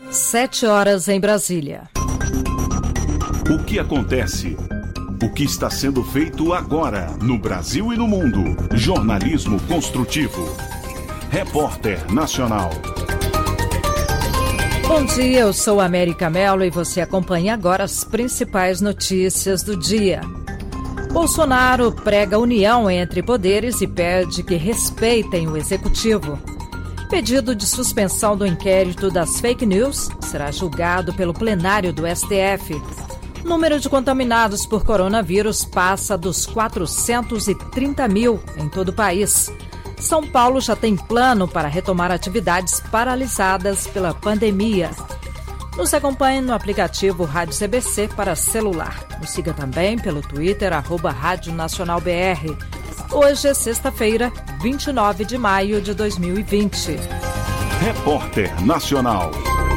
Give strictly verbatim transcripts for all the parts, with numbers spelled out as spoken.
Sete horas em Brasília. O que acontece? O que está sendo feito agora no Brasil e no mundo? Jornalismo construtivo. Repórter Nacional. Bom dia, eu sou América Mello e você acompanha agora as principais notícias do dia. Bolsonaro prega união entre poderes e pede que respeitem o executivo. Pedido de suspensão do inquérito das fake news será julgado pelo plenário do S T F. O número de contaminados por coronavírus passa dos quatrocentos e trinta mil em todo o país. São Paulo já tem plano para retomar atividades paralisadas pela pandemia. Nos acompanhe no aplicativo Rádio C B C para celular. Nos siga também pelo Twitter, arroba Rádio Nacional B R. Hoje é sexta-feira, vinte e nove de maio de dois mil e vinte. Repórter Nacional.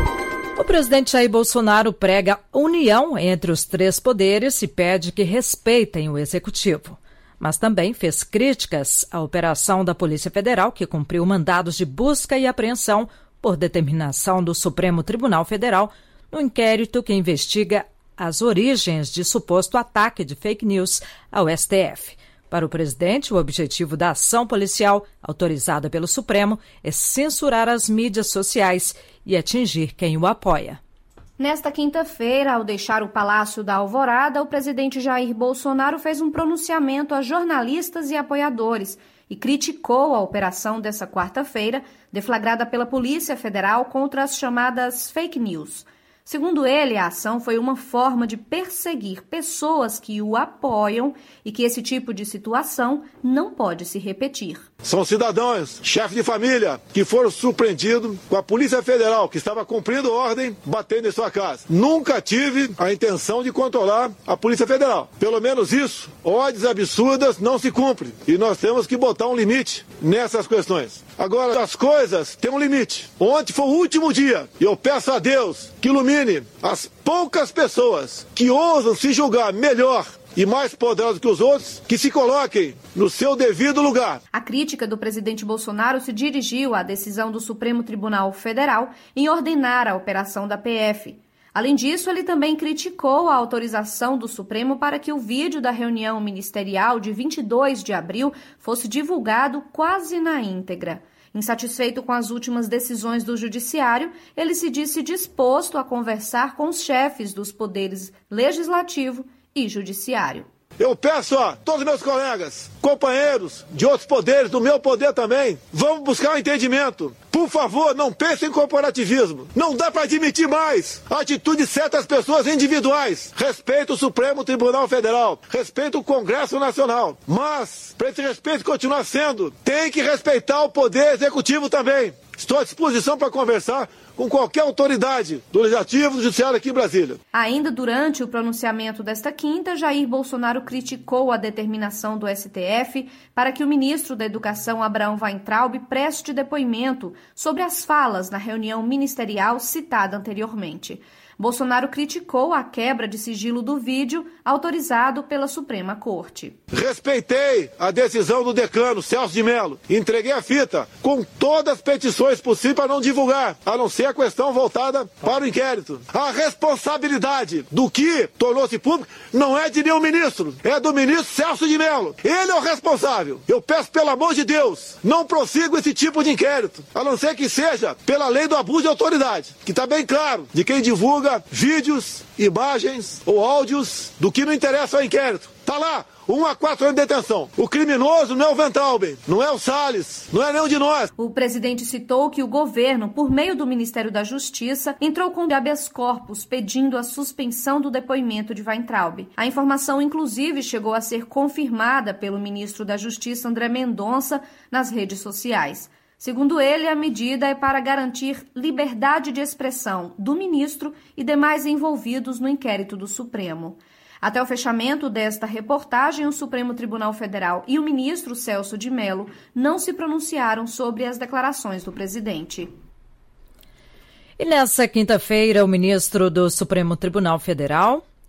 O presidente Jair Bolsonaro prega união entre os três poderes e pede que respeitem o executivo. Mas também fez críticas à operação da Polícia Federal, que cumpriu mandados de busca e apreensão por determinação do Supremo Tribunal Federal no inquérito que investiga as origens de suposto ataque de fake news ao S T F. Para o presidente, o objetivo da ação policial, autorizada pelo Supremo, é censurar as mídias sociais e atingir quem o apoia. Nesta quinta-feira, ao deixar o Palácio da Alvorada, o presidente Jair Bolsonaro fez um pronunciamento a jornalistas e apoiadores e criticou a operação dessa quarta-feira, deflagrada pela Polícia Federal contra as chamadas fake news. Segundo ele, a ação foi uma forma de perseguir pessoas que o apoiam e que esse tipo de situação não pode se repetir. São cidadãos, chefes de família, que foram surpreendidos com a Polícia Federal, que estava cumprindo ordem, batendo em sua casa. Nunca tive a intenção de controlar a Polícia Federal. Pelo menos isso, ordens absurdas não se cumprem. E nós temos que botar um limite nessas questões. Agora, as coisas têm um limite. Ontem foi o último dia e eu peço a Deus que ilumine as poucas pessoas que ousam se julgar melhor e mais poderosos que os outros, que se coloquem no seu devido lugar. A crítica do presidente Bolsonaro se dirigiu à decisão do Supremo Tribunal Federal em ordenar a operação da P F. Além disso, ele também criticou a autorização do Supremo para que o vídeo da reunião ministerial de vinte e dois de abril fosse divulgado quase na íntegra. Insatisfeito com as últimas decisões do Judiciário, ele se disse disposto a conversar com os chefes dos poderes legislativo e judiciário. Eu peço a todos meus colegas, companheiros de outros poderes, do meu poder também, vamos buscar um entendimento. Por favor, não pensem em corporativismo. Não dá para admitir mais a atitude de certas pessoas individuais. Respeito o Supremo Tribunal Federal, respeito o Congresso Nacional. Mas, para esse respeito continuar sendo, tem que respeitar o poder executivo também. Estou à disposição para conversar com qualquer autoridade do Legislativo e do Judiciário aqui em Brasília. Ainda durante o pronunciamento desta quinta, Jair Bolsonaro criticou a determinação do S T F para que o ministro da Educação, Abraham Weintraub, preste depoimento sobre as falas na reunião ministerial citada anteriormente. Bolsonaro criticou a quebra de sigilo do vídeo autorizado pela Suprema Corte. Respeitei a decisão do decano, Celso de Mello. Entreguei a fita com todas as petições possíveis para não divulgar, a não ser a questão voltada para o inquérito. A responsabilidade do que tornou-se público não é de nenhum ministro, é do ministro Celso de Mello. Ele é o responsável. Eu peço, pelo amor de Deus, não prossiga esse tipo de inquérito, a não ser que seja pela lei do abuso de autoridade, que está bem claro de quem divulga vídeos, imagens ou áudios do que não interessa ao inquérito. Tá lá, um a quatro anos de detenção. O criminoso não é o Weintraub, não é o Salles, não é nenhum de nós. O presidente citou que o governo, por meio do Ministério da Justiça, entrou com habeas corpus pedindo a suspensão do depoimento de Weintraub. A informação, inclusive, chegou a ser confirmada pelo ministro da Justiça, André Mendonça, nas redes sociais. Segundo ele, a medida é para garantir liberdade de expressão do ministro e demais envolvidos no inquérito do Supremo. Até o fechamento desta reportagem, o Supremo Tribunal Federal e o ministro Celso de Mello não se pronunciaram sobre as declarações do presidente. E nessa quinta-feira, o ministro do Supremo Tribunal Federal,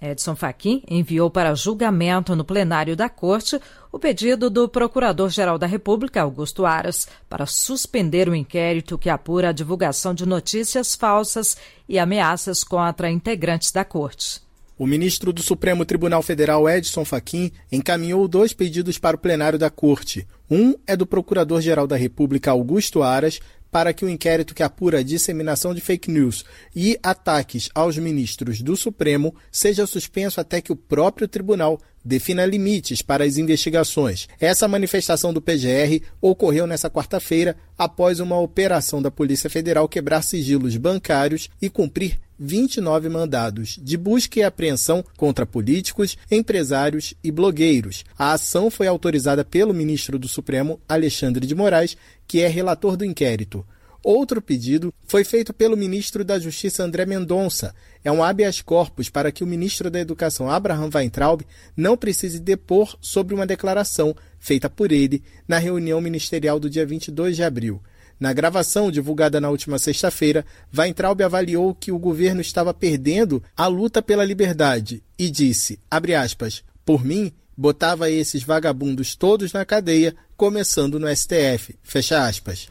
Edson Fachin enviou para julgamento no plenário da Corte o pedido do Procurador-Geral da República, Augusto Aras, para suspender o inquérito que apura a divulgação de notícias falsas e ameaças contra integrantes da Corte. O ministro do Supremo Tribunal Federal, Edson Fachin, encaminhou dois pedidos para o plenário da Corte. Um é do Procurador-Geral da República, Augusto Aras, para que o inquérito que apura a disseminação de fake news e ataques aos ministros do Supremo seja suspenso até que o próprio tribunal defina limites para as investigações. Essa manifestação do P G R ocorreu nesta quarta-feira após uma operação da Polícia Federal quebrar sigilos bancários e cumprir vinte e nove mandados de busca e apreensão contra políticos, empresários e blogueiros. A ação foi autorizada pelo ministro do Supremo, Alexandre de Moraes, que é relator do inquérito. Outro pedido foi feito pelo ministro da Justiça, André Mendonça. É um habeas corpus para que o ministro da Educação, Abraham Weintraub, não precise depor sobre uma declaração feita por ele na reunião ministerial do dia vinte e dois de abril. Na gravação, divulgada na última sexta-feira, Weintraub avaliou que o governo estava perdendo a luta pela liberdade e disse, abre aspas, por mim, botava esses vagabundos todos na cadeia, começando no S T F, fecha aspas.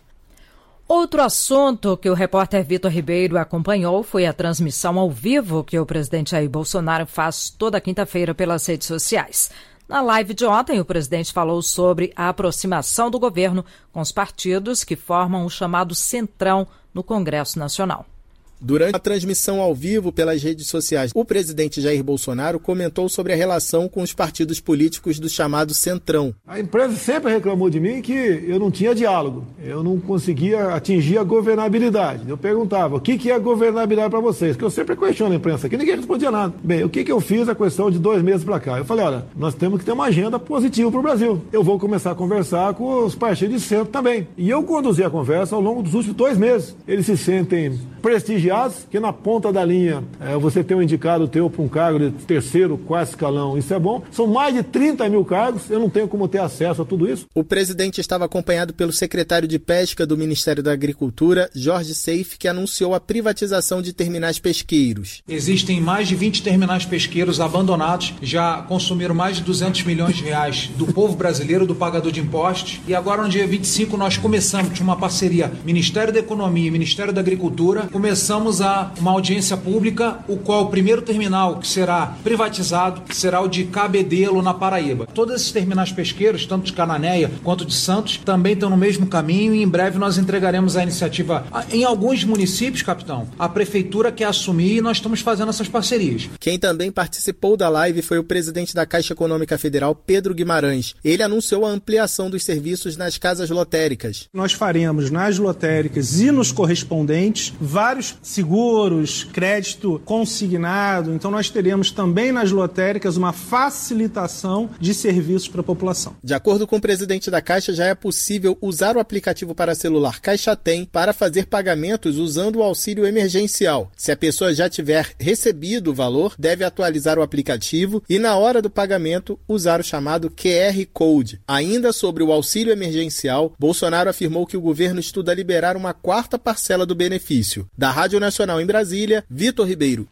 Outro assunto que o repórter Vitor Ribeiro acompanhou foi a transmissão ao vivo que o presidente Jair Bolsonaro faz toda quinta-feira pelas redes sociais. Na live de ontem, o presidente falou sobre a aproximação do governo com os partidos que formam o chamado Centrão no Congresso Nacional. Durante a transmissão ao vivo pelas redes sociais, o presidente Jair Bolsonaro comentou sobre a relação com os partidos políticos do chamado Centrão. A imprensa sempre reclamou de mim que eu não tinha diálogo, eu não conseguia atingir a governabilidade. Eu perguntava, o que, que é governabilidade para vocês? Que eu sempre questiono a imprensa aqui, ninguém respondia nada. Bem, o que, que eu fiz a questão de dois meses para cá? Eu falei, olha, nós temos que ter uma agenda positiva para o Brasil. Eu vou começar a conversar com os partidos de centro também. E eu conduzi a conversa ao longo dos últimos dois meses. Eles se sentem prestigiados, que na ponta da linha é, você tem um indicado teu para um cargo de terceiro, quarto escalão, isso é bom. São mais de trinta mil cargos, eu não tenho como ter acesso a tudo isso. O presidente estava acompanhado pelo secretário de Pesca do Ministério da Agricultura, Jorge Seif, que anunciou a privatização de terminais pesqueiros. Existem mais de vinte terminais pesqueiros abandonados, já consumiram mais de duzentos milhões de reais do povo brasileiro, do pagador de impostos. E agora, no dia vinte e cinco, nós começamos uma parceria Ministério da Economia e Ministério da Agricultura, começamos a uma audiência pública, o qual o primeiro terminal que será privatizado será o de Cabedelo, na Paraíba. Todos esses terminais pesqueiros, tanto de Cananéia quanto de Santos, também estão no mesmo caminho e em breve nós entregaremos a iniciativa. Em alguns municípios, capitão, a prefeitura quer assumir e nós estamos fazendo essas parcerias. Quem também participou da live foi o presidente da Caixa Econômica Federal, Pedro Guimarães. Ele anunciou a ampliação dos serviços nas casas lotéricas. Nós faremos nas lotéricas e nos correspondentes vários seguros, crédito consignado. Então nós teremos também nas lotéricas uma facilitação de serviços para a população. De acordo com o presidente da Caixa, já é possível usar o aplicativo para celular Caixa Tem para fazer pagamentos usando o auxílio emergencial. Se a pessoa já tiver recebido o valor, deve atualizar o aplicativo e na hora do pagamento usar o chamado Q R Code. Ainda sobre o auxílio emergencial, Bolsonaro afirmou que o governo estuda liberar uma quarta parcela do benefício. Da Rádio Nacional em Brasília, Vitor Ribeiro.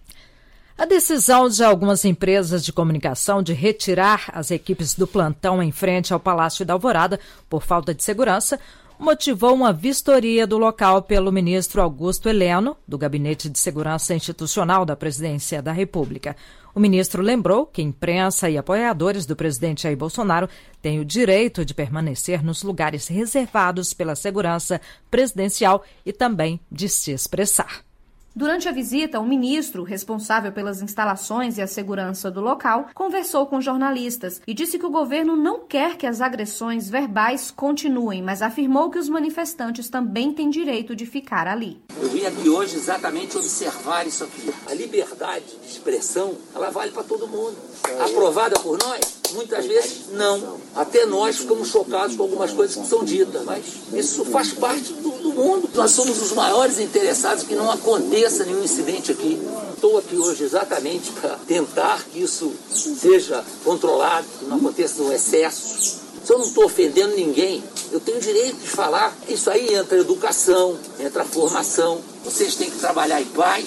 A decisão de algumas empresas de comunicação de retirar as equipes do plantão em frente ao Palácio da Alvorada por falta de segurança motivou uma vistoria do local pelo ministro Augusto Heleno, do Gabinete de Segurança Institucional da Presidência da República. O ministro lembrou que imprensa e apoiadores do presidente Jair Bolsonaro têm o direito de permanecer nos lugares reservados pela segurança presidencial e também de se expressar. Durante a visita, o ministro, responsável pelas instalações e a segurança do local, conversou com jornalistas e disse que o governo não quer que as agressões verbais continuem, mas afirmou que os manifestantes também têm direito de ficar ali. Eu vim aqui hoje exatamente observar isso aqui. A liberdade de expressão, ela vale para todo mundo. Aprovada por nós? Muitas vezes não. Até nós ficamos chocados com algumas coisas que são ditas, mas isso faz parte do, do mundo. Nós somos os maiores interessados que não aconteça nenhum incidente aqui. Estou aqui hoje exatamente para tentar que isso seja controlado, que não aconteça um excesso. Se eu não estou ofendendo ninguém, eu tenho direito de falar. Isso aí entra a educação, entra a formação. Vocês têm que trabalhar em paz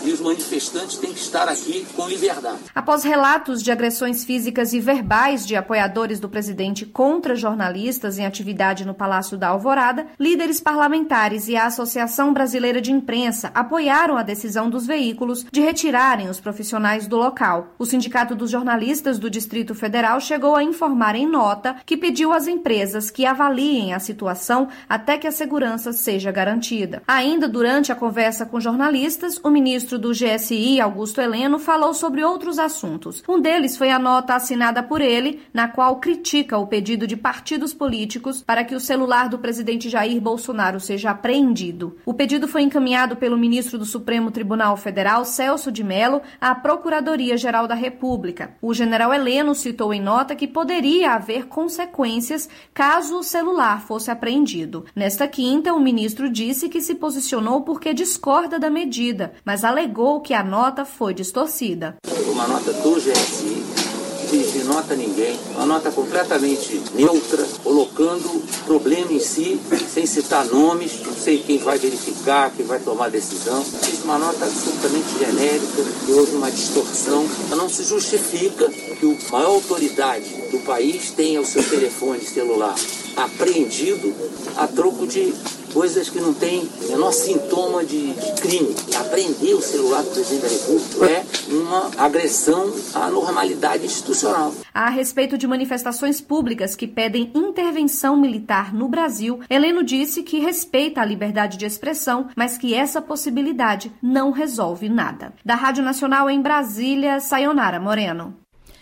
E os manifestantes têm que estar aqui com liberdade. Após relatos de agressões físicas e verbais de apoiadores do presidente contra jornalistas em atividade no Palácio da Alvorada, líderes parlamentares e a Associação Brasileira de Imprensa apoiaram a decisão dos veículos de retirarem os profissionais do local. O Sindicato dos Jornalistas do Distrito Federal chegou a informar em nota que pediu às empresas que avaliem a situação até que a segurança seja garantida. Ainda durante a conversa com jornalistas, o ministro do G S I, Augusto Heleno, falou sobre outros assuntos. Um deles foi a nota assinada por ele, na qual critica o pedido de partidos políticos para que o celular do presidente Jair Bolsonaro seja apreendido. O pedido foi encaminhado pelo ministro do Supremo Tribunal Federal, Celso de Mello, à Procuradoria-Geral da República. O general Heleno citou em nota que poderia haver consequências caso o celular fosse apreendido. Nesta quinta, o ministro disse que se posicionou porque discorda da medida, mas alegou que a nota foi distorcida. Uma nota do G S I, de nota a ninguém, uma nota completamente neutra, colocando o problema em si, sem citar nomes, não sei quem vai verificar, quem vai tomar a decisão. Uma nota absolutamente genérica, que houve uma distorção. Não se justifica que a maior autoridade do país tenha o seu telefone celular apreendido a troco de coisas que não têm menor sintoma de, de crime. Apreender o celular do presidente da República é uma agressão à normalidade institucional. A respeito de manifestações públicas que pedem intervenção militar no Brasil, Heleno disse que respeita a liberdade de expressão, mas que essa possibilidade não resolve nada. Da Rádio Nacional em Brasília, Sayonara Moreno.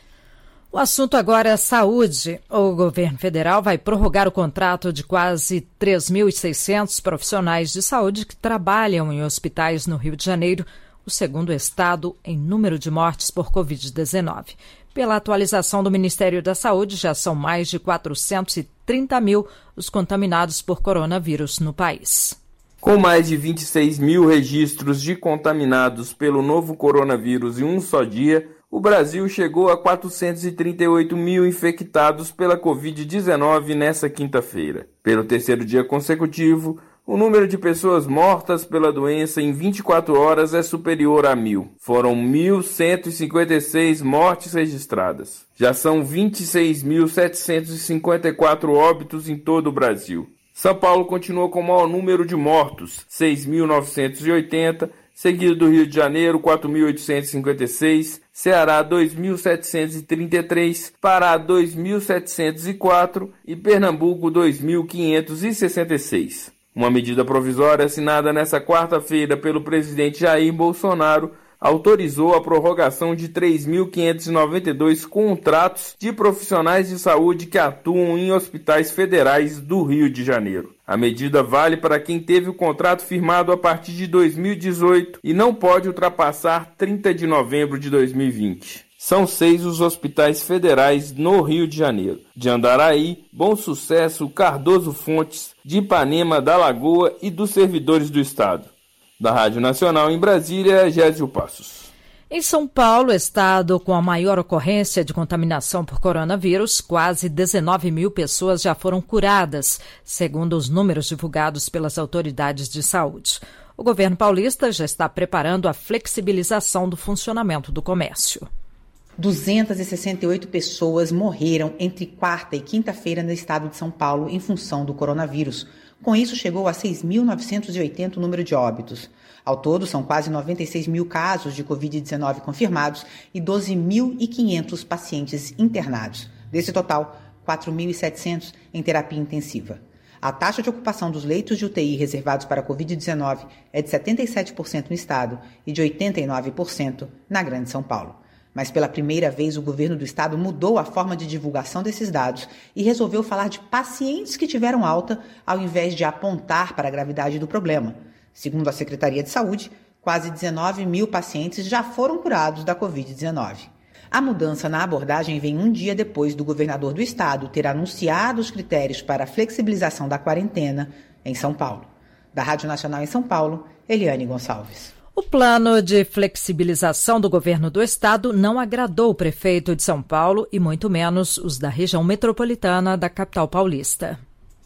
O assunto agora é saúde. O governo federal vai prorrogar o contrato de quase três mil e seiscentos profissionais de saúde que trabalham em hospitais no Rio de Janeiro, o segundo estado em número de mortes por covid dezenove. Pela atualização do Ministério da Saúde, já são mais de quatrocentos e trinta mil os contaminados por coronavírus no país. Com mais de vinte e seis mil registros de contaminados pelo novo coronavírus em um só dia, o Brasil chegou a quatrocentos e trinta e oito mil infectados pela covid dezenove nesta quinta-feira. Pelo terceiro dia consecutivo, o número de pessoas mortas pela doença em vinte e quatro horas é superior a mil. Foram mil cento e cinquenta e seis mortes registradas. Já são vinte e seis mil setecentos e cinquenta e quatro óbitos em todo o Brasil. São Paulo continua com o maior número de mortos, seis mil novecentos e oitenta, seguido do Rio de Janeiro, quatro mil oitocentos e cinquenta e seis, Ceará, dois mil setecentos e trinta e três, Pará, dois mil setecentos e quatro e Pernambuco, dois mil quinhentos e sessenta e seis. Uma medida provisória assinada nesta quarta-feira pelo presidente Jair Bolsonaro autorizou a prorrogação de três mil quinhentos e noventa e dois contratos de profissionais de saúde que atuam em hospitais federais do Rio de Janeiro. A medida vale para quem teve o contrato firmado a partir de dois mil e dezoito e não pode ultrapassar trinta de novembro de dois mil e vinte. São seis os hospitais federais no Rio de Janeiro: de Andaraí, Bom Sucesso, Cardoso Fontes, de Ipanema, da Lagoa e dos servidores do Estado. Da Rádio Nacional em Brasília, Gésio Passos. Em São Paulo, estado com a maior ocorrência de contaminação por coronavírus, quase dezenove mil pessoas já foram curadas, segundo os números divulgados pelas autoridades de saúde. O governo paulista já está preparando a flexibilização do funcionamento do comércio. duzentas e sessenta e oito pessoas morreram entre quarta e quinta-feira no estado de São Paulo em função do coronavírus. Com isso, chegou a seis mil novecentos e oitenta o número de óbitos. Ao todo, são quase noventa e seis mil casos de covid dezenove confirmados e doze mil e quinhentos pacientes internados. Desse total, quatro mil e setecentos em terapia intensiva. A taxa de ocupação dos leitos de U T I reservados para covid dezenove é de setenta e sete por cento no estado e de oitenta e nove por cento na Grande São Paulo. Mas pela primeira vez o governo do estado mudou a forma de divulgação desses dados e resolveu falar de pacientes que tiveram alta ao invés de apontar para a gravidade do problema. Segundo a Secretaria de Saúde, quase dezenove mil pacientes já foram curados da covid dezenove. A mudança na abordagem vem um dia depois do governador do estado ter anunciado os critérios para a flexibilização da quarentena em São Paulo. Da Rádio Nacional em São Paulo, Eliane Gonçalves. O plano de flexibilização do governo do estado não agradou o prefeito de São Paulo e muito menos os da região metropolitana da capital paulista.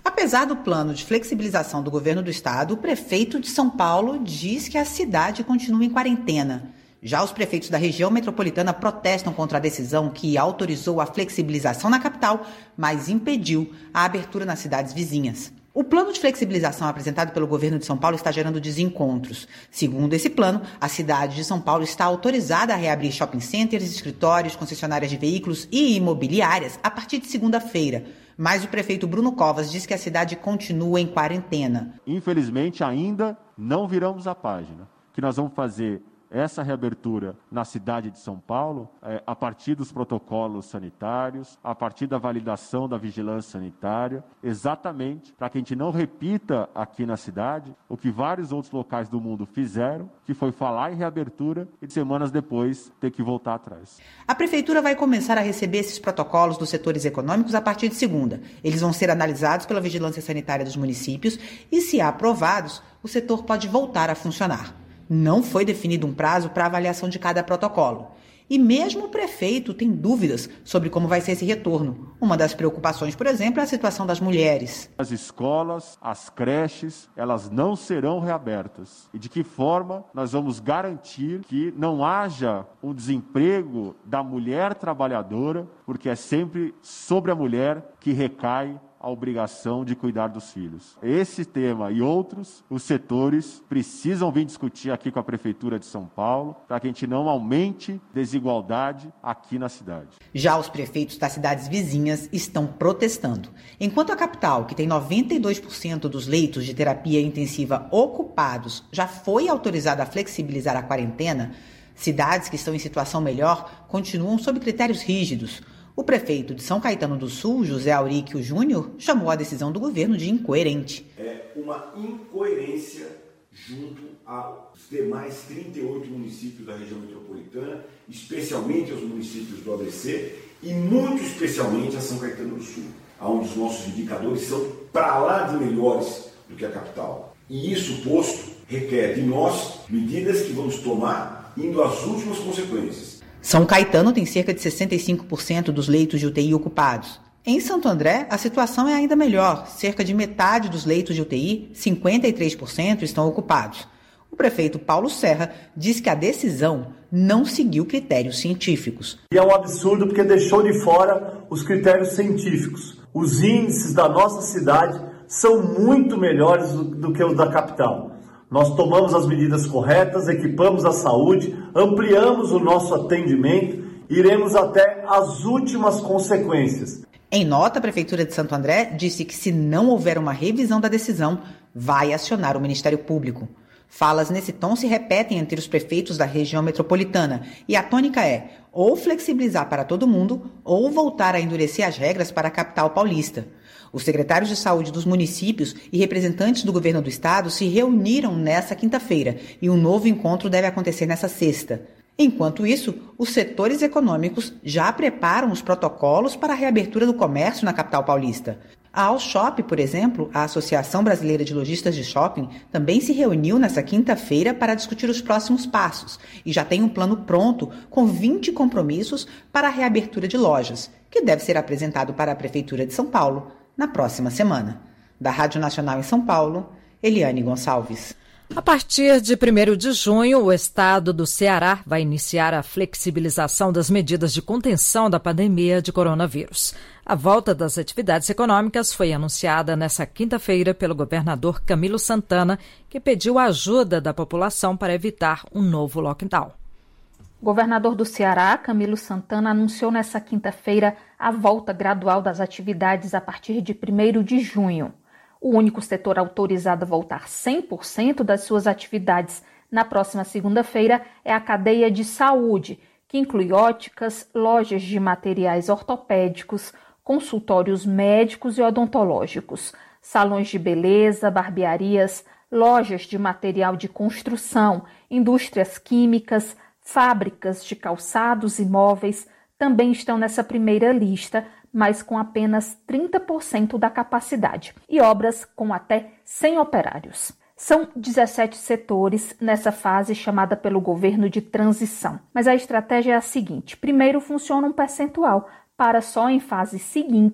Apesar do plano de flexibilização do governo do estado, o prefeito de São Paulo diz que a cidade continua em quarentena. Já os prefeitos da região metropolitana protestam contra a decisão que autorizou a flexibilização na capital, mas impediu a abertura nas cidades vizinhas. O plano de flexibilização apresentado pelo governo de São Paulo está gerando desencontros. Segundo esse plano, a cidade de São Paulo está autorizada a reabrir shopping centers, escritórios, concessionárias de veículos e imobiliárias a partir de segunda-feira. Mas o prefeito Bruno Covas diz que a cidade continua em quarentena. Infelizmente, ainda não viramos a página. O que nós vamos fazer essa reabertura na cidade de São Paulo, é, a partir dos protocolos sanitários, a partir da validação da vigilância sanitária, exatamente para que a gente não repita aqui na cidade o que vários outros locais do mundo fizeram, que foi falar em reabertura e semanas depois ter que voltar atrás. A prefeitura vai começar a receber esses protocolos dos setores econômicos a partir de segunda. Eles vão ser analisados pela vigilância sanitária dos municípios e, se aprovados, o setor pode voltar a funcionar. Não foi definido um prazo para a avaliação de cada protocolo. E mesmo o prefeito tem dúvidas sobre como vai ser esse retorno. Uma das preocupações, por exemplo, é a situação das mulheres. As escolas, as creches, elas não serão reabertas. E de que forma nós vamos garantir que não haja um desemprego da mulher trabalhadora, porque é sempre sobre a mulher que recai a obrigação de cuidar dos filhos. Esse tema e outros, os setores precisam vir discutir aqui com a Prefeitura de São Paulo, para que a gente não aumente desigualdade aqui na cidade. Já os prefeitos das cidades vizinhas estão protestando. Enquanto a capital, que tem noventa e dois por cento dos leitos de terapia intensiva ocupados, já foi autorizada a flexibilizar a quarentena, cidades que estão em situação melhor continuam sob critérios rígidos. O prefeito de São Caetano do Sul, José Auríquio Júnior, chamou a decisão do governo de incoerente. É uma incoerência junto aos demais trinta e oito municípios da região metropolitana, especialmente aos municípios do A B C e muito especialmente a São Caetano do Sul, onde os nossos indicadores são para lá de melhores do que a capital. E isso posto requer de nós medidas que vamos tomar indo às últimas consequências. São Caetano tem cerca de sessenta e cinco por cento dos leitos de U T I ocupados. Em Santo André, a situação é ainda melhor. Cerca de metade dos leitos de U T I, cinquenta e três por cento, estão ocupados. O prefeito Paulo Serra diz que a decisão não seguiu critérios científicos. E é um absurdo porque deixou de fora os critérios científicos. Os índices da nossa cidade são muito melhores do, do que os da capital. Nós tomamos as medidas corretas, equipamos a saúde, ampliamos o nosso atendimento e iremos até as últimas consequências. Em nota, a Prefeitura de Santo André disse que, se não houver uma revisão da decisão, vai acionar o Ministério Público. Falas nesse tom se repetem entre os prefeitos da região metropolitana e a tônica é ou flexibilizar para todo mundo ou voltar a endurecer as regras para a capital paulista. Os secretários de saúde dos municípios e representantes do governo do estado se reuniram nesta quinta-feira e um novo encontro deve acontecer nesta sexta. Enquanto isso, os setores econômicos já preparam os protocolos para a reabertura do comércio na capital paulista. A Alshop, por exemplo, a Associação Brasileira de Lojistas de Shopping, também se reuniu nesta quinta-feira para discutir os próximos passos e já tem um plano pronto com vinte compromissos para a reabertura de lojas, que deve ser apresentado para a Prefeitura de São Paulo na próxima semana. Da Rádio Nacional em São Paulo, Eliane Gonçalves. A partir de primeiro de junho, o estado do Ceará vai iniciar a flexibilização das medidas de contenção da pandemia de coronavírus. A volta das atividades econômicas foi anunciada nesta quinta-feira pelo governador Camilo Santana, que pediu a ajuda da população para evitar um novo lockdown. O governador do Ceará, Camilo Santana, anunciou nesta quinta-feira a volta gradual das atividades a partir de primeiro de junho. O único setor autorizado a voltar cem por cento das suas atividades na próxima segunda-feira é a cadeia de saúde, que inclui óticas, lojas de materiais ortopédicos, consultórios médicos e odontológicos, salões de beleza, barbearias, lojas de material de construção, indústrias químicas, fábricas de calçados e móveis também estão nessa primeira lista, mas com apenas trinta por cento da capacidade, e obras com até cem operários. São dezessete setores nessa fase chamada pelo governo de transição. Mas a estratégia é a seguinte: primeiro funciona um percentual, para só em fases seguintes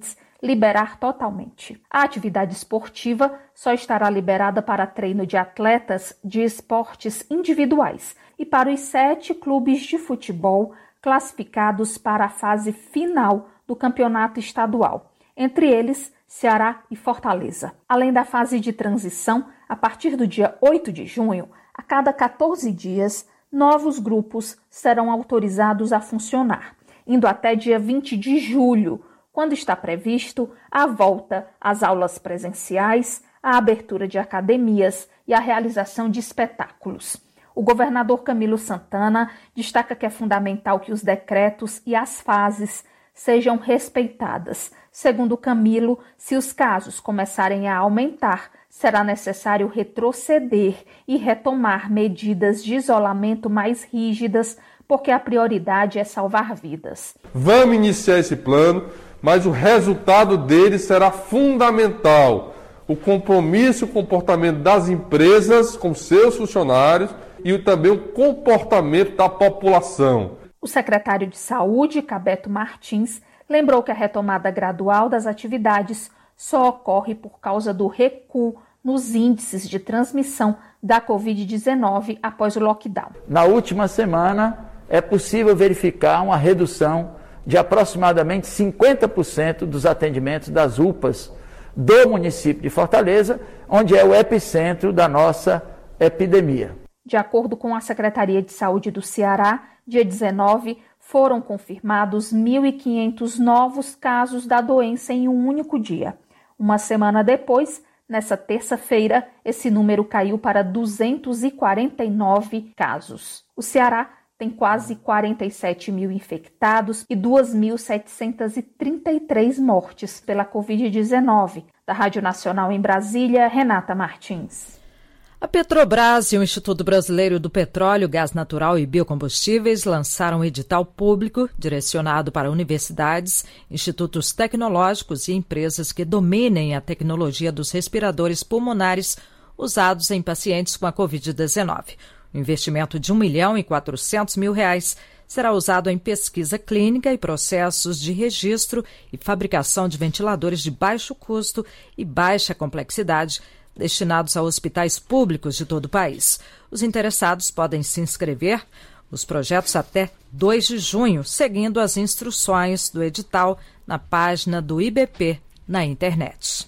liberar totalmente. A atividade esportiva só estará liberada para treino de atletas de esportes individuais e para os sete clubes de futebol classificados para a fase final do campeonato estadual, entre eles Ceará e Fortaleza. Além da fase de transição, a partir do dia oito de junho, a cada quatorze dias, novos grupos serão autorizados a funcionar, indo até dia vinte de julho, quando está previsto a volta às aulas presenciais, a abertura de academias e a realização de espetáculos. O governador Camilo Santana destaca que é fundamental que os decretos e as fases sejam respeitadas. Segundo Camilo, se os casos começarem a aumentar, será necessário retroceder e retomar medidas de isolamento mais rígidas, porque a prioridade é salvar vidas. Vamos iniciar esse plano, mas o resultado dele será fundamental. O compromisso e o comportamento das empresas com seus funcionários e também o comportamento da população. O secretário de Saúde, Cabeto Martins, lembrou que a retomada gradual das atividades só ocorre por causa do recuo nos índices de transmissão da covid dezenove após o lockdown. Na última semana, é possível verificar uma redução de aproximadamente cinquenta por cento dos atendimentos das U P As do município de Fortaleza, onde é o epicentro da nossa epidemia. De acordo com a Secretaria de Saúde do Ceará, dia dezenove, foram confirmados mil e quinhentos novos casos da doença em um único dia. Uma semana depois, nessa terça-feira, esse número caiu para duzentos e quarenta e nove casos. O Ceará tem quase quarenta e sete mil infectados e duas mil setecentas e trinta e três mortes pela covid dezenove. Da Rádio Nacional em Brasília, Renata Martins. A Petrobras e o Instituto Brasileiro do Petróleo, Gás Natural e Biocombustíveis lançaram um edital público direcionado para universidades, institutos tecnológicos e empresas que dominem a tecnologia dos respiradores pulmonares usados em pacientes com a covid dezenove. O investimento de um milhão e quatrocentos mil reais será usado em pesquisa clínica e processos de registro e fabricação de ventiladores de baixo custo e baixa complexidade, destinados a hospitais públicos de todo o país. Os interessados podem se inscrever nos projetos até dois de junho, seguindo as instruções do edital na página do I B P na internet.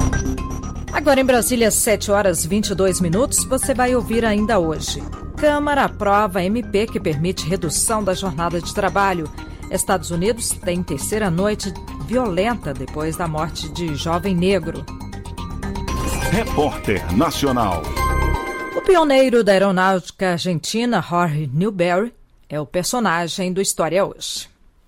Agora em Brasília, sete horas e vinte e dois minutos, você vai ouvir ainda hoje. Câmara aprova M P que permite redução da jornada de trabalho. Estados Unidos tem terceira noite violenta depois da morte de jovem negro. Repórter Nacional. O pioneiro da aeronáutica argentina, Jorge Newbery, é o personagem do História Hoje.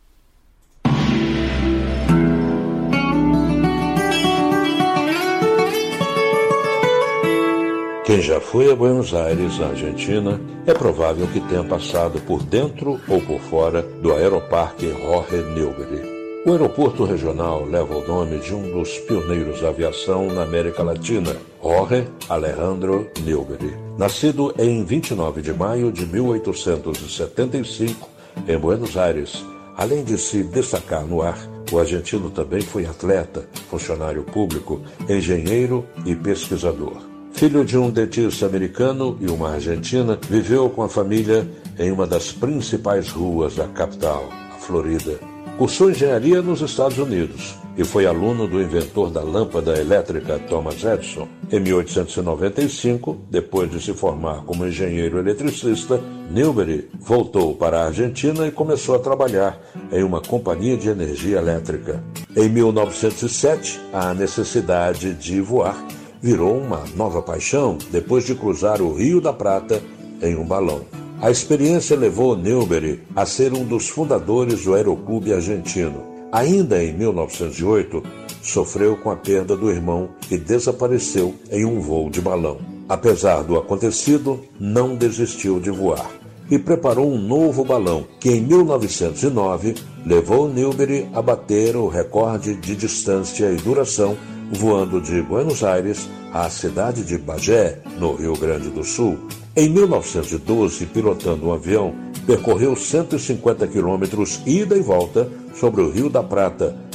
Quem já foi a Buenos Aires, na Argentina, é provável que tenha passado por dentro ou por fora do Aeroparque Jorge Newbery. O aeroporto regional leva o nome de um dos pioneiros da aviação na América Latina, Jorge Alejandro Newbery. Nascido em vinte e nove de maio de mil oitocentos e setenta e cinco, em Buenos Aires, além de se destacar no ar, o argentino também foi atleta, funcionário público, engenheiro e pesquisador. Filho de um dentista americano e uma argentina, viveu com a família em uma das principais ruas da capital, a Florida. Cursou engenharia nos Estados Unidos e foi aluno do inventor da lâmpada elétrica Thomas Edison. Em mil oitocentos e noventa e cinco, depois de se formar como engenheiro eletricista, Newbery voltou para a Argentina e começou a trabalhar em uma companhia de energia elétrica. Em mil novecentos e sete, a necessidade de voar virou uma nova paixão depois de cruzar o Rio da Prata em um balão. A experiência levou Newbery a ser um dos fundadores do Aeroclube Argentino. Ainda em mil novecentos e oito, sofreu com a perda do irmão que desapareceu em um voo de balão. Apesar do acontecido, não desistiu de voar e preparou um novo balão que em mil novecentos e nove levou Newbery a bater o recorde de distância e duração voando de Buenos Aires à cidade de Bagé, no Rio Grande do Sul. Em mil novecentos e doze, pilotando um avião, percorreu cento e cinquenta quilômetros ida e volta sobre o Rio da Prata,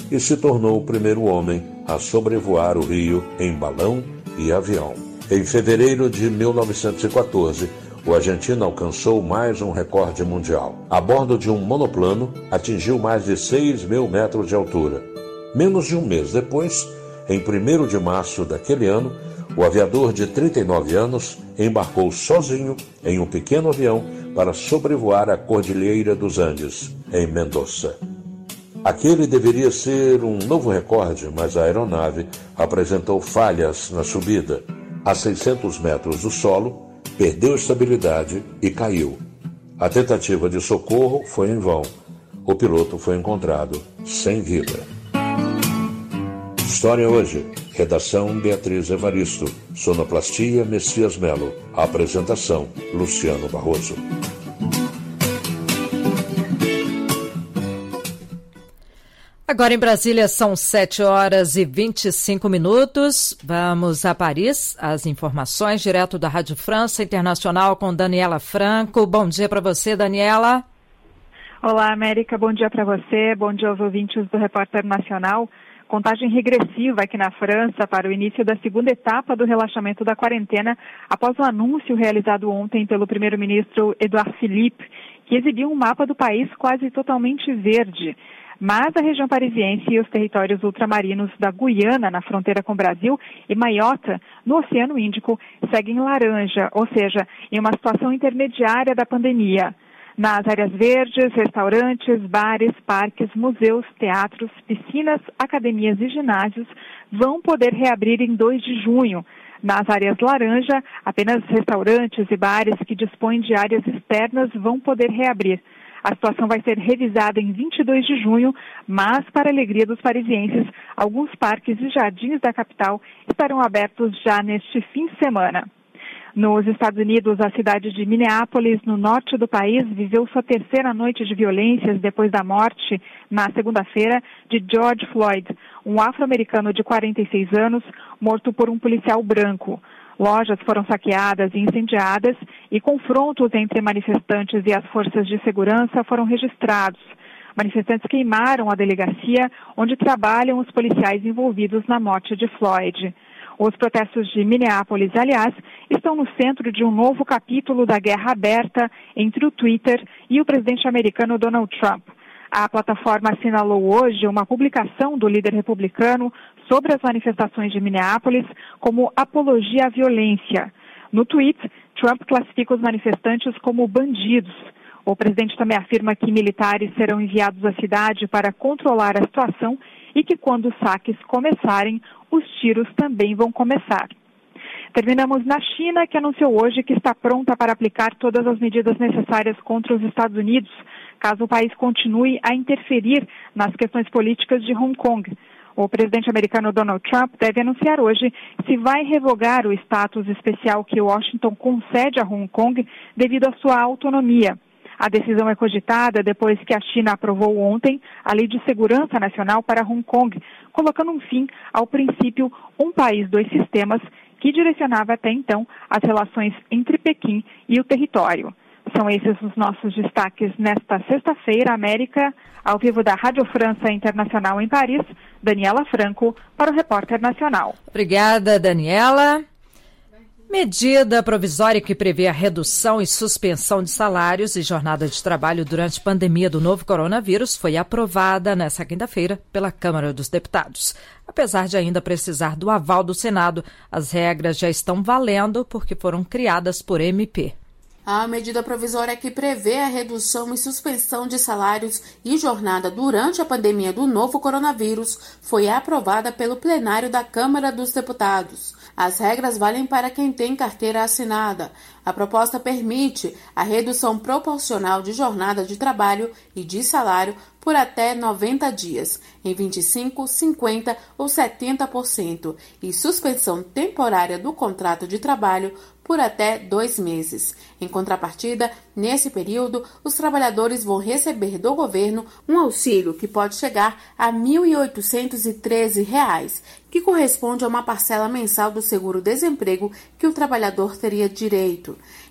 e se tornou o primeiro homem a sobrevoar o Rio em balão e avião. Em fevereiro de mil novecentos e quatorze, o argentino alcançou mais um recorde mundial. A bordo de um monoplano, atingiu mais de seis mil metros de altura. Menos de um mês depois, em primeiro de março daquele ano, o aviador de trinta e nove anos embarcou sozinho em um pequeno avião para sobrevoar a Cordilheira dos Andes, em Mendoza. Aquele deveria ser um novo recorde, mas a aeronave apresentou falhas na subida. A seiscentos metros do solo, perdeu estabilidade e caiu. A tentativa de socorro foi em vão. O piloto foi encontrado sem vida. História hoje. Redação Beatriz Evaristo. Sonoplastia Messias Melo. Apresentação Luciano Barroso. Agora em Brasília são sete horas e vinte e cinco minutos. Vamos a Paris. As informações direto da Rádio França Internacional com Daniela Franco. Bom dia para você, Daniela. Olá, América. Bom dia para você. Bom dia aos ouvintes do Repórter Nacional. Contagem regressiva aqui na França para o início da segunda etapa do relaxamento da quarentena após o anúncio realizado ontem pelo primeiro-ministro Édouard Philippe, que exibiu um mapa do país quase totalmente verde. Mas a região parisiense e os territórios ultramarinos da Guiana, na fronteira com o Brasil, e Maiota, no Oceano Índico, seguem laranja, ou seja, em uma situação intermediária da pandemia. Nas áreas verdes, restaurantes, bares, parques, museus, teatros, piscinas, academias e ginásios vão poder reabrir em dois de junho. Nas áreas laranja, apenas restaurantes e bares que dispõem de áreas externas vão poder reabrir. A situação vai ser revisada em vinte e dois de junho, mas, para a alegria dos parisienses, alguns parques e jardins da capital estarão abertos já neste fim de semana. Nos Estados Unidos, a cidade de Minneapolis, no norte do país, viveu sua terceira noite de violências depois da morte, na segunda-feira, de George Floyd, um afro-americano de quarenta e seis anos, morto por um policial branco. Lojas foram saqueadas e incendiadas e confrontos entre manifestantes e as forças de segurança foram registrados. Manifestantes queimaram a delegacia onde trabalham os policiais envolvidos na morte de Floyd. Os protestos de Minneapolis, aliás, estão no centro de um novo capítulo da guerra aberta entre o Twitter e o presidente americano Donald Trump. A plataforma assinalou hoje uma publicação do líder republicano sobre as manifestações de Minneapolis como apologia à violência. No tweet, Trump classifica os manifestantes como bandidos. O presidente também afirma que militares serão enviados à cidade para controlar a situação e que quando os saques começarem, os tiros também vão começar. Terminamos na China, que anunciou hoje que está pronta para aplicar todas as medidas necessárias contra os Estados Unidos, caso o país continue a interferir nas questões políticas de Hong Kong. O presidente americano Donald Trump deve anunciar hoje se vai revogar o status especial que Washington concede a Hong Kong devido à sua autonomia. A decisão é cogitada depois que a China aprovou ontem a Lei de Segurança Nacional para Hong Kong, colocando um fim ao princípio um país, dois sistemas, que direcionava até então as relações entre Pequim e o território. São esses os nossos destaques nesta sexta-feira, América, ao vivo da Rádio França Internacional em Paris. Daniela Franco, para o Repórter Nacional. Obrigada, Daniela. Medida provisória que prevê a redução e suspensão de salários e jornada de trabalho durante a pandemia do novo coronavírus foi aprovada nesta quinta-feira pela Câmara dos Deputados. Apesar de ainda precisar do aval do Senado, as regras já estão valendo porque foram criadas por M P. A medida provisória que prevê a redução e suspensão de salários e jornada durante a pandemia do novo coronavírus foi aprovada pelo plenário da Câmara dos Deputados. As regras valem para quem tem carteira assinada. A proposta permite a redução proporcional de jornada de trabalho e de salário por até noventa dias, em vinte e cinco, cinquenta ou setenta por cento, e suspensão temporária do contrato de trabalho por até dois meses. Em contrapartida, nesse período, os trabalhadores vão receber do governo um auxílio que pode chegar a mil oitocentos e treze reais, que corresponde a uma parcela mensal do seguro-desemprego que o trabalhador teria direito.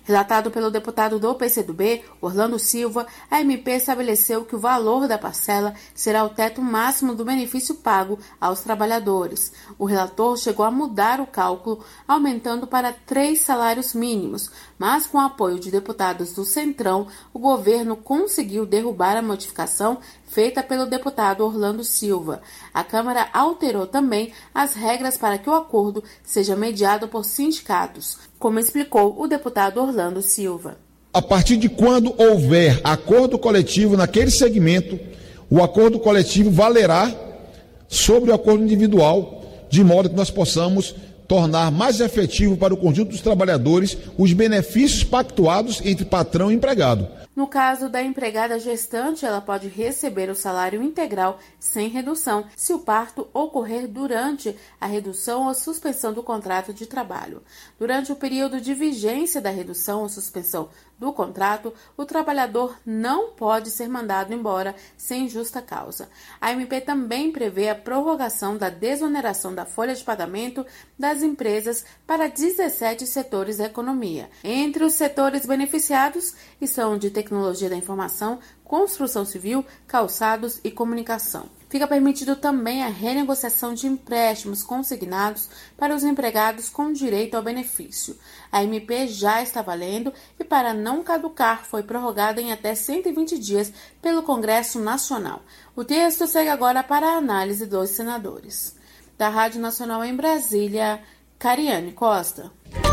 Relatado pelo deputado do P C do B, Orlando Silva, a M P estabeleceu que o valor da parcela será o teto máximo do benefício pago aos trabalhadores. O relator chegou a mudar o cálculo, aumentando para três salários mínimos, mas com o apoio de deputados do Centrão, o governo conseguiu derrubar a modificação feita pelo deputado Orlando Silva. A Câmara alterou também as regras para que o acordo seja mediado por sindicatos, como explicou o deputado Orlando Silva. A partir de quando houver acordo coletivo naquele segmento, o acordo coletivo valerá sobre o acordo individual, de modo que nós possamos tornar mais efetivo para o conjunto dos trabalhadores os benefícios pactuados entre patrão e empregado. No caso da empregada gestante, ela pode receber o salário integral sem redução se o parto ocorrer durante a redução ou suspensão do contrato de trabalho. Durante o período de vigência da redução ou suspensão do contrato, o trabalhador não pode ser mandado embora sem justa causa. A M P também prevê a prorrogação da desoneração da folha de pagamento das empresas para dezessete setores da economia. Entre os setores beneficiados estão de tecnologia da informação, construção civil, calçados e comunicação. Fica permitido também a renegociação de empréstimos consignados para os empregados com direito ao benefício. A M P já está valendo e, para não caducar, foi prorrogada em até cento e vinte dias pelo Congresso Nacional. O texto segue agora para a análise dos senadores. Da Rádio Nacional em Brasília, Cariane Costa.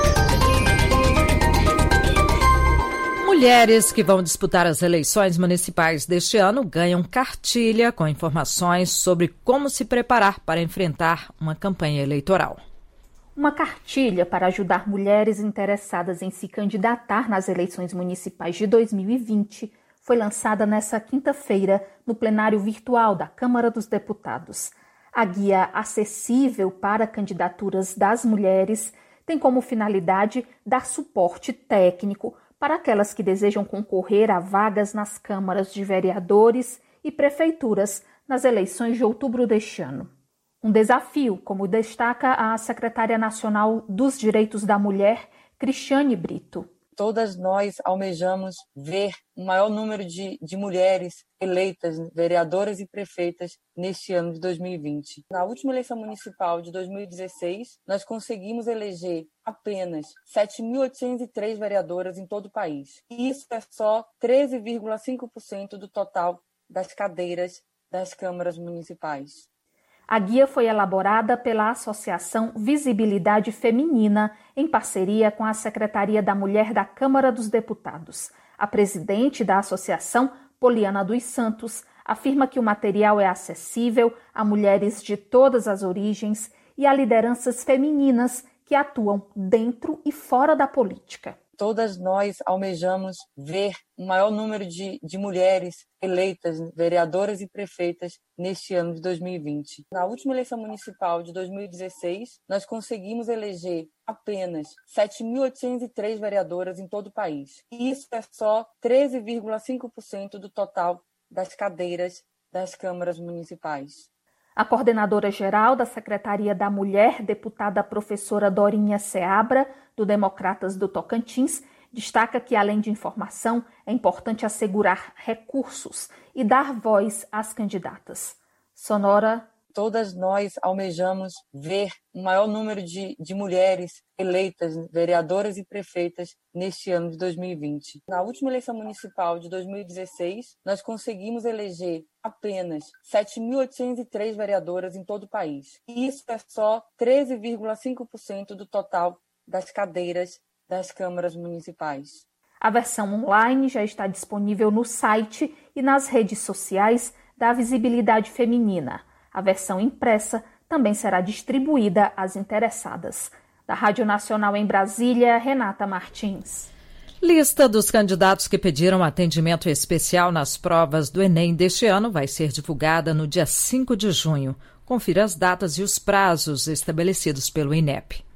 Mulheres que vão disputar as eleições municipais deste ano ganham cartilha com informações sobre como se preparar para enfrentar uma campanha eleitoral. Uma cartilha para ajudar mulheres interessadas em se candidatar nas eleições municipais de dois mil e vinte foi lançada nesta quinta-feira no plenário virtual da Câmara dos Deputados. A guia acessível para candidaturas das mulheres tem como finalidade dar suporte técnico para aquelas que desejam concorrer a vagas nas câmaras de vereadores e prefeituras nas eleições de outubro deste ano. Um desafio, como destaca a secretária nacional dos Direitos da Mulher, Cristiane Brito. Todas nós almejamos ver um maior número de, de mulheres eleitas, vereadoras e prefeitas, neste ano de dois mil e vinte. Na última eleição municipal de dois mil e dezesseis, nós conseguimos eleger apenas sete mil oitocentos e três vereadoras em todo o país. E isso é só treze vírgula cinco por cento do total das cadeiras das câmaras municipais. A guia foi elaborada pela Associação Visibilidade Feminina, em parceria com a Secretaria da Mulher da Câmara dos Deputados. A presidente da associação, Poliana dos Santos, afirma que o material é acessível a mulheres de todas as origens e a lideranças femininas que atuam dentro e fora da política. Todas nós almejamos ver um maior número de, de mulheres eleitas, vereadoras e prefeitas, neste ano de dois mil e vinte. Na última eleição municipal de dois mil e dezesseis, nós conseguimos eleger apenas sete mil oitocentos e três vereadoras em todo o país. E isso é só treze vírgula cinco por cento do total das cadeiras das câmaras municipais. A coordenadora geral da Secretaria da Mulher, deputada professora Dorinha Seabra, do Democratas do Tocantins, destaca que, além de informação, é importante assegurar recursos e dar voz às candidatas. Sonora. Todas nós almejamos ver um maior número de, de mulheres eleitas, vereadoras e prefeitas, neste ano de dois mil e vinte. Na última eleição municipal de dois mil e dezesseis, nós conseguimos eleger apenas sete mil oitocentos e três vereadoras em todo o país. E isso é só treze vírgula cinco por cento do total das cadeiras das câmaras municipais. A versão online já está disponível no site e nas redes sociais da Visibilidade Feminina. A versão impressa também será distribuída às interessadas. Da Rádio Nacional em Brasília, Renata Martins. Lista dos candidatos que pediram atendimento especial nas provas do Enem deste ano vai ser divulgada no dia cinco de junho. Confira as datas e os prazos estabelecidos pelo INEP.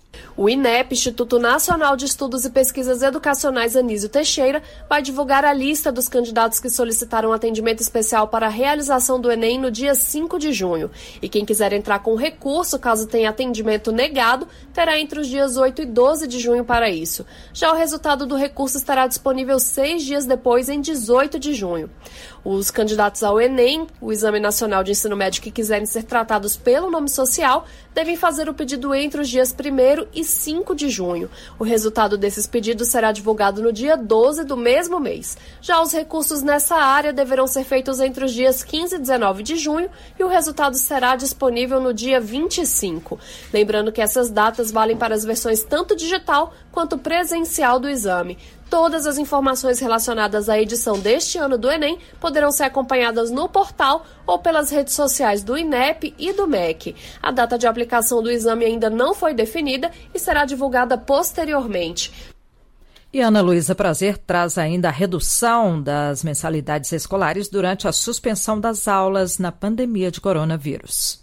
O INEP, Instituto Nacional de Estudos e Pesquisas Educacionais Anísio Teixeira, vai divulgar a lista dos candidatos que solicitaram atendimento especial para a realização do Enem no dia cinco de junho. E quem quiser entrar com recurso, caso tenha atendimento negado, terá entre os dias oito e doze de junho para isso. Já o resultado do recurso estará disponível seis dias depois, em dezoito de junho. Os candidatos ao Enem, o Exame Nacional de Ensino Médio, que quiserem ser tratados pelo nome social, devem fazer o pedido entre os dias primeiro e cinco de junho. O resultado desses pedidos será divulgado no dia doze do mesmo mês. Já os recursos nessa área deverão ser feitos entre os dias quinze e dezenove de junho e o resultado será disponível no dia vinte e cinco. Lembrando que essas datas valem para as versões tanto digital quanto presencial do exame. Todas as informações relacionadas à edição deste ano do Enem poderão ser acompanhadas no portal ou pelas redes sociais do INEP e do M E C. A data de aplicação do exame ainda não foi definida e será divulgada posteriormente. E Ana Luísa Prazer traz ainda a redução das mensalidades escolares durante a suspensão das aulas na pandemia de coronavírus.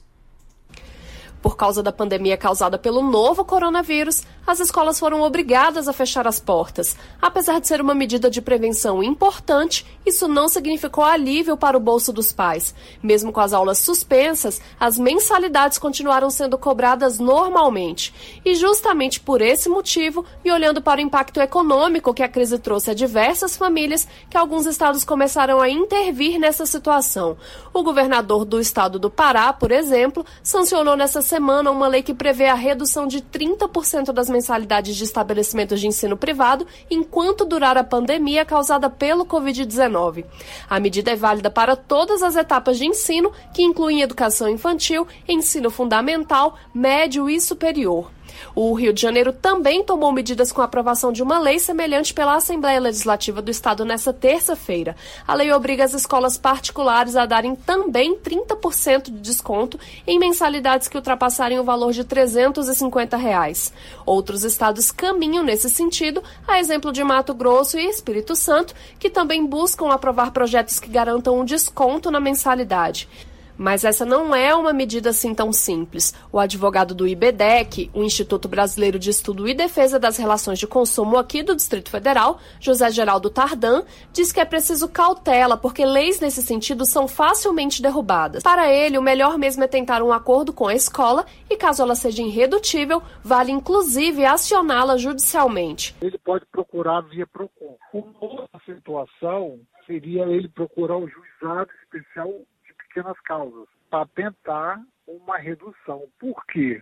Por causa da pandemia causada pelo novo coronavírus, as escolas foram obrigadas a fechar as portas. Apesar de ser uma medida de prevenção importante, isso não significou alívio para o bolso dos pais. Mesmo com as aulas suspensas, as mensalidades continuaram sendo cobradas normalmente. E justamente por esse motivo, e olhando para o impacto econômico que a crise trouxe a diversas famílias, que alguns estados começaram a intervir nessa situação. O governador do estado do Pará, por exemplo, sancionou nessa semana uma lei que prevê a redução de trinta por cento das mensalidades de estabelecimentos de ensino privado enquanto durar a pandemia causada pelo covid dezenove. A medida é válida para todas as etapas de ensino, que incluem educação infantil, ensino fundamental, médio e superior. O Rio de Janeiro também tomou medidas com a aprovação de uma lei semelhante pela Assembleia Legislativa do Estado nesta terça-feira. A lei obriga as escolas particulares a darem também trinta por cento de desconto em mensalidades que ultrapassarem o valor de trezentos e cinquenta reais. Outros estados caminham nesse sentido, a exemplo de Mato Grosso e Espírito Santo, que também buscam aprovar projetos que garantam um desconto na mensalidade. Mas essa não é uma medida assim tão simples. O advogado do IBDEC, o Instituto Brasileiro de Estudo e Defesa das Relações de Consumo aqui do Distrito Federal, José Geraldo Tardan, diz que é preciso cautela, porque leis nesse sentido são facilmente derrubadas. Para ele, o melhor mesmo é tentar um acordo com a escola e, caso ela seja irredutível, vale inclusive acioná-la judicialmente. Ele pode procurar via PROCON. Uma outra situação seria ele procurar o juizado especial pequenas causas, para tentar uma redução. Por quê?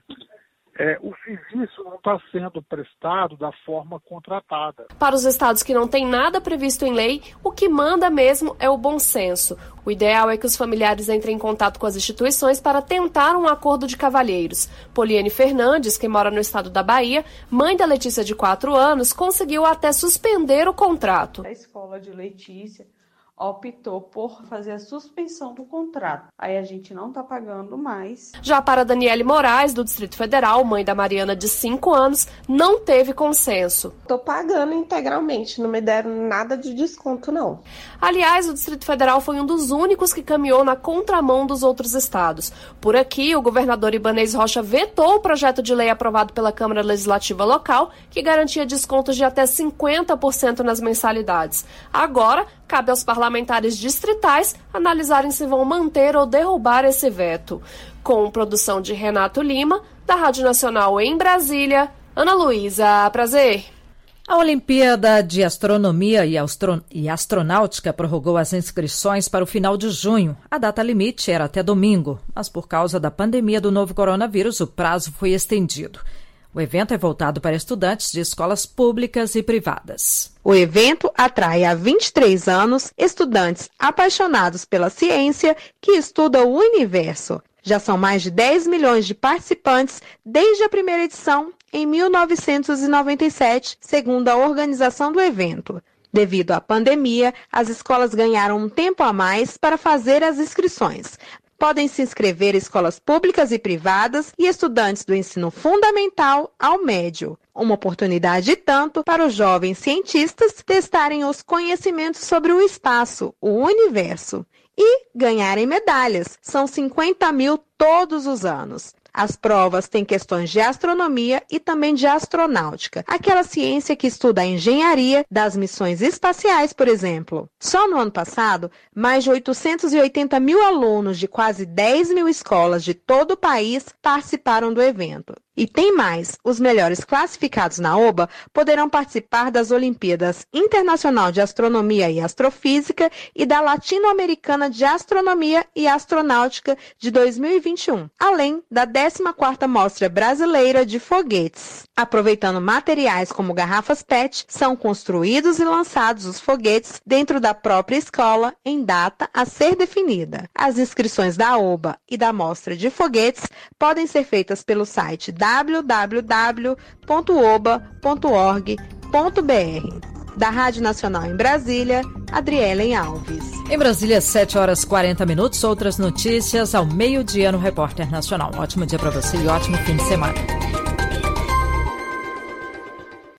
É, o serviço não está sendo prestado da forma contratada. Para os estados que não têm nada previsto em lei, o que manda mesmo é o bom senso. O ideal é que os familiares entrem em contato com as instituições para tentar um acordo de cavalheiros. Poliane Fernandes, que mora no estado da Bahia, mãe da Letícia de quatro anos, conseguiu até suspender o contrato. A escola de Letícia optou por fazer a suspensão do contrato. Aí a gente não está pagando mais. Já para Daniele Moraes, do Distrito Federal, mãe da Mariana de cinco anos, não teve consenso. Estou pagando integralmente, não me deram nada de desconto, não. Aliás, o Distrito Federal foi um dos únicos que caminhou na contramão dos outros estados. Por aqui, o governador Ibanez Rocha vetou o projeto de lei aprovado pela Câmara Legislativa local, que garantia descontos de até cinquenta por cento nas mensalidades. Agora, cabe aos parlamentares distritais analisarem se vão manter ou derrubar esse veto. Com produção de Renato Lima, da Rádio Nacional em Brasília, Ana Luísa Prazer. A Olimpíada de Astronomia e, Astro... e Astronáutica prorrogou as inscrições para o final de junho. A data limite era até domingo, mas por causa da pandemia do novo coronavírus, o prazo foi estendido. O evento é voltado para estudantes de escolas públicas e privadas. O evento atrai há vinte e três anos estudantes apaixonados pela ciência que estudam o universo. Já são mais de dez milhões de participantes desde a primeira edição, em mil novecentos e noventa e sete, segundo a organização do evento. Devido à pandemia, as escolas ganharam um tempo a mais para fazer as inscrições. Podem se inscrever escolas públicas e privadas e estudantes do ensino fundamental ao médio. Uma oportunidade e tanto para os jovens cientistas testarem os conhecimentos sobre o espaço, o universo, e ganharem medalhas. São cinquenta mil todos os anos. As provas têm questões de astronomia e também de astronáutica, aquela ciência que estuda a engenharia das missões espaciais, por exemplo. Só no ano passado, mais de oitocentos e oitenta mil alunos de quase dez mil escolas de todo o país participaram do evento. E tem mais, os melhores classificados na OBA poderão participar das Olimpíadas Internacional de Astronomia e Astrofísica e da Latino-Americana de Astronomia e Astronáutica de dois mil e vinte e um, além da décima quarta Mostra Brasileira de Foguetes. Aproveitando materiais como garrafas P E T, são construídos e lançados os foguetes dentro da própria escola em data a ser definida. As inscrições da OBA e da Mostra de Foguetes podem ser feitas pelo site w w w ponto oba ponto org ponto b r. Da Rádio Nacional em Brasília, Adrielen Alves. Em Brasília, sete horas e quarenta minutos. Outras notícias ao meio-dia no Repórter Nacional. Ótimo dia para você e ótimo fim de semana.